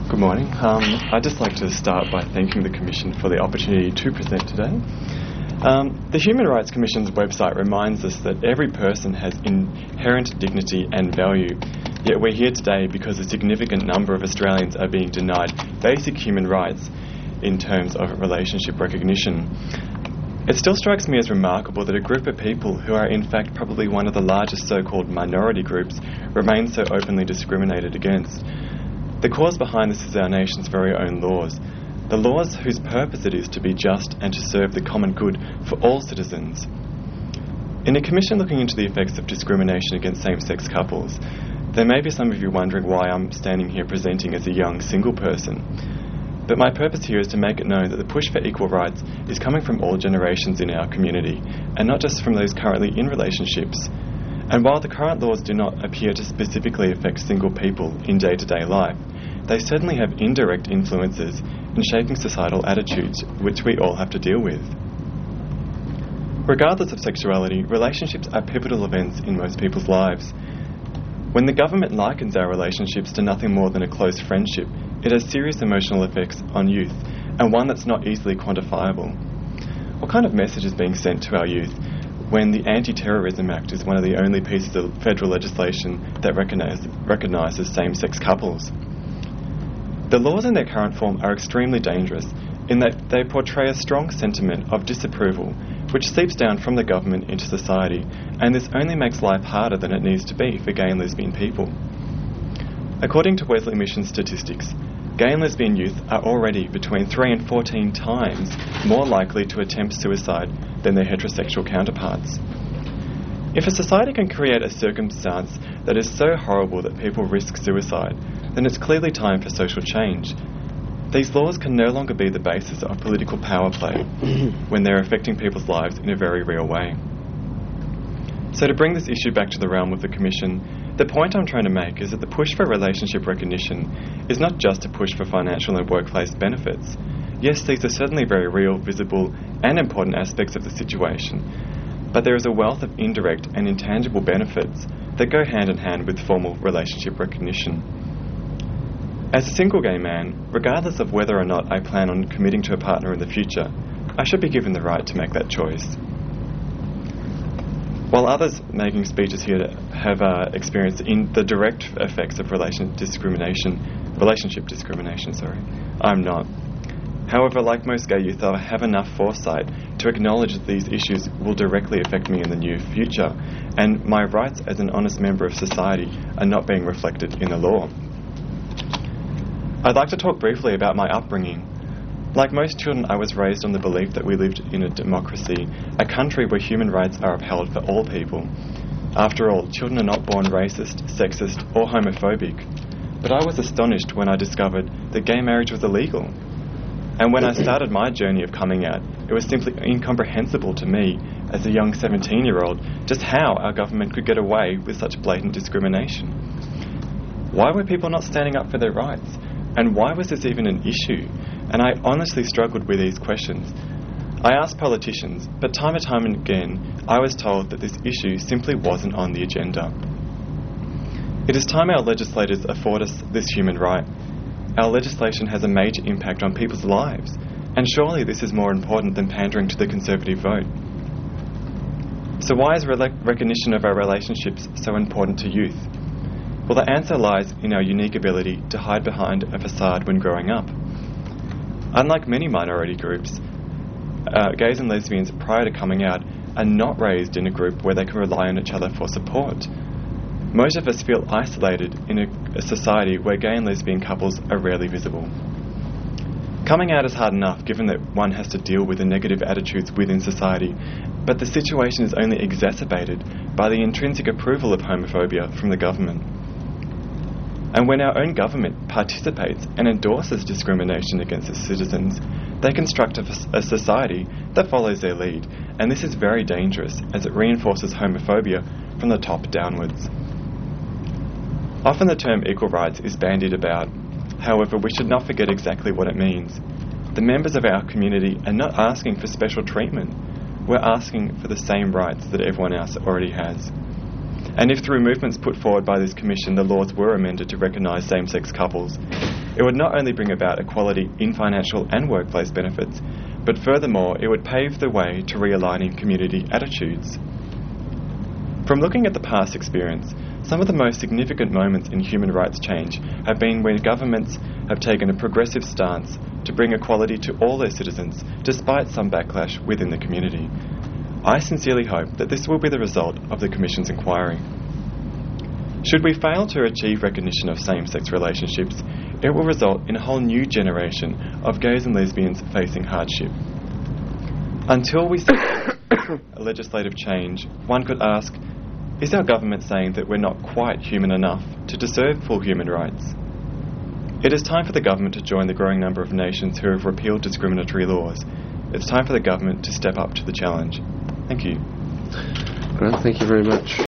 Good morning. I'd just like to start by thanking the Commission for the opportunity to present today. The Human Rights Commission's website reminds us that every person has inherent dignity and value, yet we're here today because a significant number of Australians are being denied basic human rights in terms of relationship recognition. It still strikes me as remarkable that a group of people who are in fact probably one of the largest so-called minority groups remain so openly discriminated against. The cause behind this is our nation's very own laws, the laws whose purpose it is to be just and to serve the common good for all citizens. In a commission looking into the effects of discrimination against same-sex couples, there may be some of you wondering why I'm standing here presenting as a young single person. But my purpose here is to make it known that the push for equal rights is coming from all generations in our community, and not just from those currently in relationships. And while the current laws do not appear to specifically affect single people in day-to-day life, they certainly have indirect influences in shaping societal attitudes which we all have to deal with. Regardless of sexuality, relationships are pivotal events in most people's lives. When the government likens our relationships to nothing more than a close friendship, it has serious emotional effects on youth, and one that's not easily quantifiable. What kind of message is being sent to our youth when the Anti-Terrorism Act is one of the only pieces of federal legislation that recognises same-sex couples? The laws in their current form are extremely dangerous in that they portray a strong sentiment of disapproval which seeps down from the government into society, and this only makes life harder than it needs to be for gay and lesbian people. According to Wesley Mission statistics, gay and lesbian youth are already between 3 and 14 times more likely to attempt suicide than their heterosexual counterparts. If a society can create a circumstance that is so horrible that people risk suicide, then it's clearly time for social change. These laws can no longer be the basis of political power play when they're affecting people's lives in a very real way. So to bring this issue back to the realm of the Commission, the point I'm trying to make is that the push for relationship recognition is not just a push for financial and workplace benefits. Yes, these are certainly very real, visible and important aspects of the situation, but there is a wealth of indirect and intangible benefits that go hand in hand with formal relationship recognition. As a single gay man, regardless of whether or not I plan on committing to a partner in the future, I should be given the right to make that choice. While others making speeches here have experienced the direct effects of relationship discrimination, I'm not. However, like most gay youth, I have enough foresight to acknowledge that these issues will directly affect me in the near future, and my rights as an honest member of society are not being reflected in the law. I'd like to talk briefly about my upbringing. Like most children, I was raised on the belief that we lived in a democracy, a country where human rights are upheld for all people. After all, children are not born racist, sexist, or homophobic. But I was astonished when I discovered that gay marriage was illegal. And when I started my journey of coming out, it was simply incomprehensible to me, as a young 17-year-old, just how our government could get away with such blatant discrimination. Why were people not standing up for their rights? And why was this even an issue? And I honestly struggled with these questions. I asked politicians, but time and time again, I was told that this issue simply wasn't on the agenda. It is time our legislators afford us this human right. Our legislation has a major impact on people's lives, and surely this is more important than pandering to the Conservative vote. So why is recognition of our relationships so important to youth? Well, the answer lies in our unique ability to hide behind a facade when growing up. Unlike many minority groups, gays and lesbians prior to coming out are not raised in a group where they can rely on each other for support. Most of us feel isolated in a society where gay and lesbian couples are rarely visible. Coming out is hard enough given that one has to deal with the negative attitudes within society, but the situation is only exacerbated by the intrinsic approval of homophobia from the government. And when our own government participates and endorses discrimination against its citizens, they construct a society that follows their lead, and this is very dangerous as it reinforces homophobia from the top downwards. Often the term equal rights is bandied about. However, we should not forget exactly what it means. The members of our community are not asking for special treatment. We're asking for the same rights that everyone else already has. And if through movements put forward by this Commission the laws were amended to recognise same-sex couples, It would not only bring about equality in financial and workplace benefits, but furthermore, it would pave the way to realigning community attitudes. From looking at the past experience, some of the most significant moments in human rights change have been where governments have taken a progressive stance to bring equality to all their citizens, despite some backlash within the community. I sincerely hope that this will be the result of the Commission's inquiry. Should we fail to achieve recognition of same-sex relationships, it will result in a whole new generation of gays and lesbians facing hardship. Until we see a legislative change, one could ask, is our government saying that we're not quite human enough to deserve full human rights? It is time for the government to join the growing number of nations who have repealed discriminatory laws. It's time for the government to step up to the challenge. Thank you. Grant, thank you very much.